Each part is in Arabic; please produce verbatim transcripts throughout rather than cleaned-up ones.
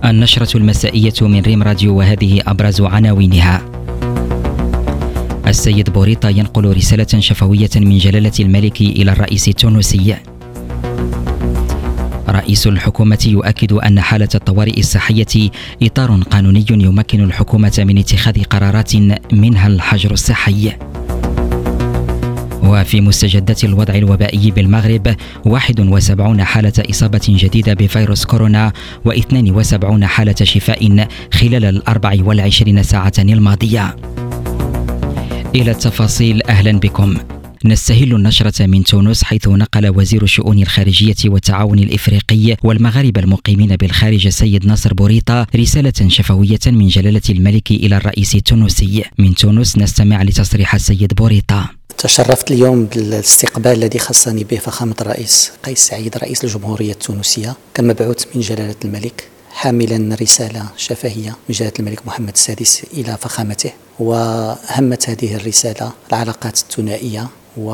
النشرة المسائية من ريم راديو، وهذه أبرز عناوينها. السيد بوريطة ينقل رسالة شفوية من جلالة الملك إلى الرئيس التونسي. رئيس الحكومة يؤكد أن حالة الطوارئ الصحية إطار قانوني يمكن الحكومة من اتخاذ قرارات منها الحجر الصحي. وفي مستجدات الوضع الوبائي بالمغرب، واحد وسبعين حالة إصابة جديدة بفيروس كورونا واثنين وسبعين حالة شفاء خلال الأربع والعشرين ساعة الماضية. إلى التفاصيل، أهلا بكم. نستهل النشرة من تونس، حيث نقل وزير الشؤون الخارجية والتعاون الإفريقي والمغاربة المقيمين بالخارج السيد ناصر بوريطة رسالة شفوية من جلالة الملك إلى الرئيس التونسي. من تونس نستمع لتصريح السيد بوريطة. تشرفت اليوم بالاستقبال الذي خصني به فخامة الرئيس قيس سعيد رئيس الجمهورية التونسية كمبعوث من جلالة الملك، حاملا رسالة شفهية من جلالة الملك محمد السادس إلى فخامته. وهمت هذه الرسالة العلاقات الثنائية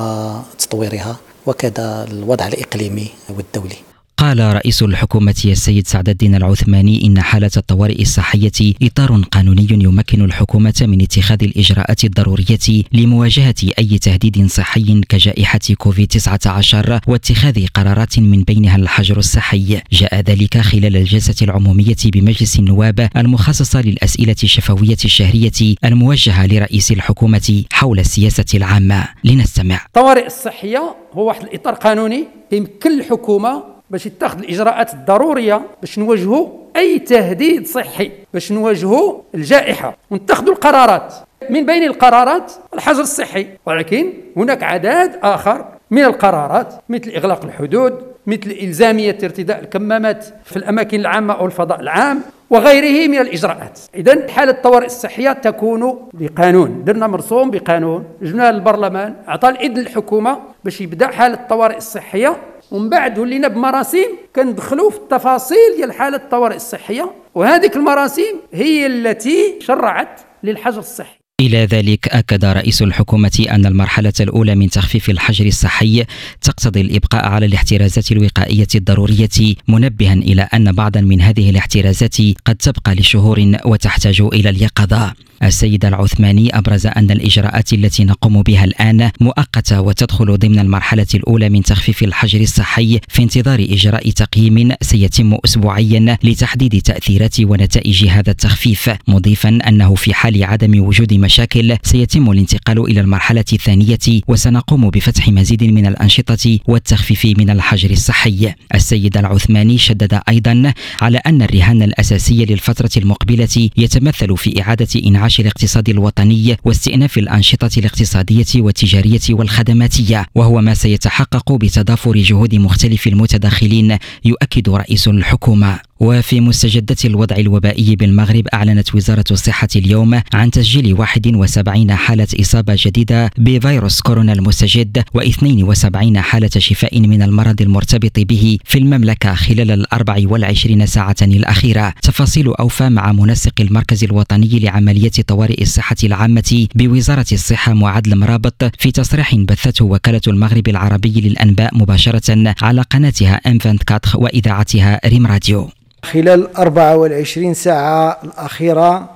وتطويرها وكذا الوضع الإقليمي والدولي. قال رئيس الحكومة السيد سعد الدين العثماني إن حالة الطوارئ الصحية إطار قانوني يمكن الحكومة من اتخاذ الإجراءات الضرورية لمواجهة أي تهديد صحي كجائحة كوفيد تسعة عشر واتخاذ قرارات من بينها الحجر الصحي. جاء ذلك خلال الجلسة العمومية بمجلس النواب المخصصة للأسئلة الشفوية الشهرية الموجهة لرئيس الحكومة حول السياسة العامة. لنستمع. الطوارئ الصحية هو واحد الإطار قانوني يمكن الحكومة باش يتخذ الإجراءات الضرورية باش نواجهوا أي تهديد صحي، باش نواجهوا الجائحة ونتخذوا القرارات. من بين القرارات الحجر الصحي، ولكن هناك عدد آخر من القرارات مثل إغلاق الحدود، مثل إلزامية ارتداء الكمامات في الأماكن العامة أو الفضاء العام وغيره من الإجراءات. إذن حالة الطوارئ الصحية تكون بقانون، درنا مرسوم بقانون، جبنا للبرلمان، أعطى الإذن للحكومة باش يبدأ حالة الطوارئ الصحية، ومن بعد ولينا بمراسيم كندخلوا في التفاصيل ديال حالة الطوارئ الصحية، وهذيك المراسيم هي التي شرعت للحجر الصحي. إلى ذلك أكد رئيس الحكومة أن المرحلة الأولى من تخفيف الحجر الصحي تقتضي الإبقاء على الاحترازات الوقائية الضرورية، منبها إلى أن بعضا من هذه الاحترازات قد تبقى لشهور وتحتاج إلى اليقظة. السيد العثماني أبرز أن الإجراءات التي نقوم بها الآن مؤقتة وتدخل ضمن المرحلة الأولى من تخفيف الحجر الصحي في انتظار إجراء تقييم سيتم أسبوعيا لتحديد تأثيرات ونتائج هذا التخفيف، مضيفا أنه في حال عدم وجود مشاكل سيتم الانتقال إلى المرحلة الثانية، وسنقوم بفتح مزيد من الأنشطة والتخفيف من الحجر الصحي. السيد العثماني شدد أيضا على أن الرهان الأساسي للفترة المقبلة يتمثل في إعادة إنعاش الاقتصاد الوطني واستئناف الأنشطة الاقتصادية والتجارية والخدماتية، وهو ما سيتحقق بتضافر جهود مختلف المتداخلين، يؤكد رئيس الحكومة. وفي مستجدات الوضع الوبائي بالمغرب، أعلنت وزارة الصحة اليوم عن تسجيل واحد وسبعين حالة إصابة جديدة بفيروس كورونا المستجد واثنين وسبعين حالة شفاء من المرض المرتبط به في المملكة خلال الأربع والعشرين ساعة الأخيرة. تفاصيل أوفى مع منسق المركز الوطني لعملية طوارئ الصحة العامة بوزارة الصحة معاد المرابط في تصريح بثته وكالة المغرب العربي للأنباء مباشرة على قناتها إم أربعة وعشرين وإذاعتها ريم راديو. خلال الأربع والعشرين ساعة الأخيرة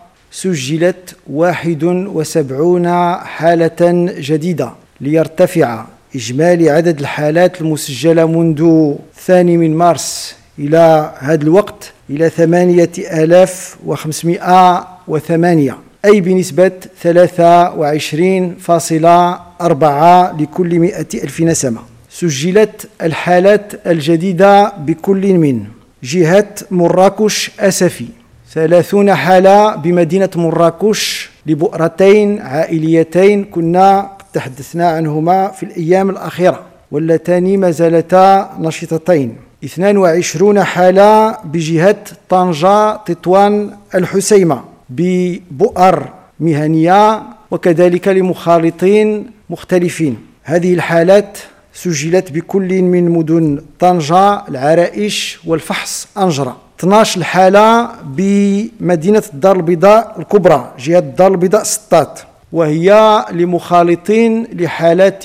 سجلت واحد وسبعون حالة جديدة، ليرتفع إجمالي عدد الحالات المسجلة منذ الثاني من مارس إلى هذا الوقت إلى ثمانية آلاف وخمسمائة وثمانية، أي بنسبة ثلاثة وعشرين فاصلة أربعة لكل مئة ألف نسمة. سجلت الحالات الجديدة بكل من جهة مراكش أسفي ثلاثون حالة بمدينة مراكش لبؤرتين عائليتين كنا تحدثنا عنهما في الأيام الأخيرة واللتان ما زالتا نشيطتين. اثنان وعشرون حالة بجهة طنجة تطوان الحسيمة ببؤر مهنية وكذلك لمخالطين مختلفين. هذه الحالات سجلت بكل من مدن طنجة العرائش والفحص أنجرة. اثنتا عشرة حالة بمدينة الدار البيضاء الكبرى جهة الدار البيضاء سطات، وهي لمخالطين لحالات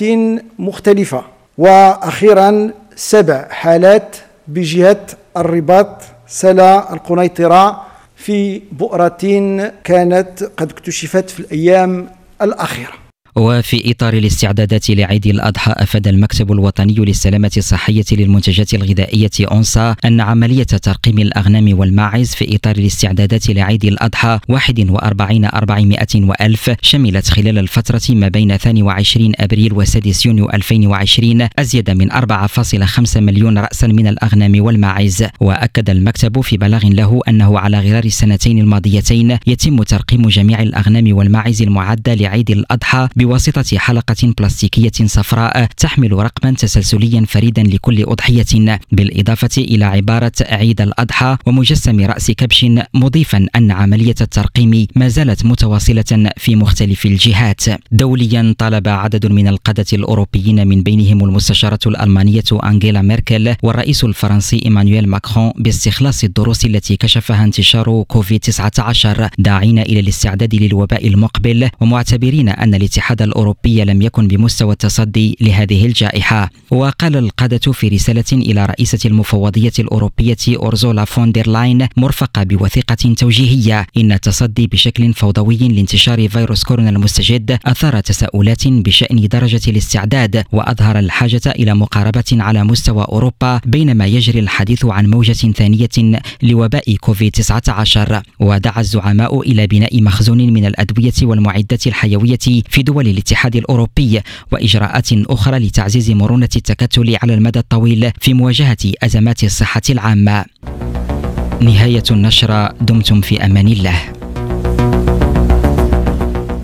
مختلفة. وأخيرا سبع حالات بجهة الرباط سلا القنيطرة في بؤرة كانت قد اكتشفت في الأيام الأخيرة. وفي إطار الاستعدادات لعيد الأضحى، أفاد المكتب الوطني للسلامة الصحية للمنتجات الغذائية أونسا أن عملية ترقيم الأغنام والماعز في إطار الاستعدادات لعيد الأضحى واحد وأربعين أربعمائة وألف شملت خلال الفترة ما بين اثنين وعشرين أبريل وسادس يونيو ألفين وعشرين أزيد من أربعة فاصلة خمسة مليون رأسا من الأغنام والماعز. وأكد المكتب في بلاغ له أنه على غرار السنتين الماضيتين يتم ترقيم جميع الأغنام والماعز المعدة لعيد الأضحى بواسطة حلقة بلاستيكية صفراء تحمل رقما تسلسليا فريدا لكل أضحية، بالإضافة إلى عبارة عيد الأضحى ومجسم رأس كبش، مضيفا أن عملية الترقيم ما زالت متواصلة في مختلف الجهات. دوليا، طلب عدد من القادة الأوروبيين من بينهم المستشارة الألمانية أنغيلا ميركل والرئيس الفرنسي إيمانويل ماكرون باستخلاص الدروس التي كشفها انتشار كوفيد تسعة عشر، داعين إلى الاستعداد للوباء المقبل ومعتبرين أن الاتحاد الأوروبي لم يكن بمستوى التصدي لهذه الجائحة. وقال القادة في رسالة إلى رئيسة المفوضية الأوروبية أورزولا فون دير لاين مرفقة بوثيقة توجيهية إن التصدي بشكل فوضوي لانتشار فيروس كورونا المستجد أثار تساؤلات بشأن درجة الاستعداد، وأظهر الحاجة إلى مقاربة على مستوى أوروبا بينما يجري الحديث عن موجة ثانية لوباء كوفيد تسعة عشر. ودعا الزعماء إلى بناء مخزون من الأدوية والمعدات الحيوية في دول الاتحاد الأوروبي وإجراءات أخرى لتعزيز مرونة التكتل على المدى الطويل في مواجهة أزمات الصحة العامة. نهاية النشرة. دمتم في أمان الله.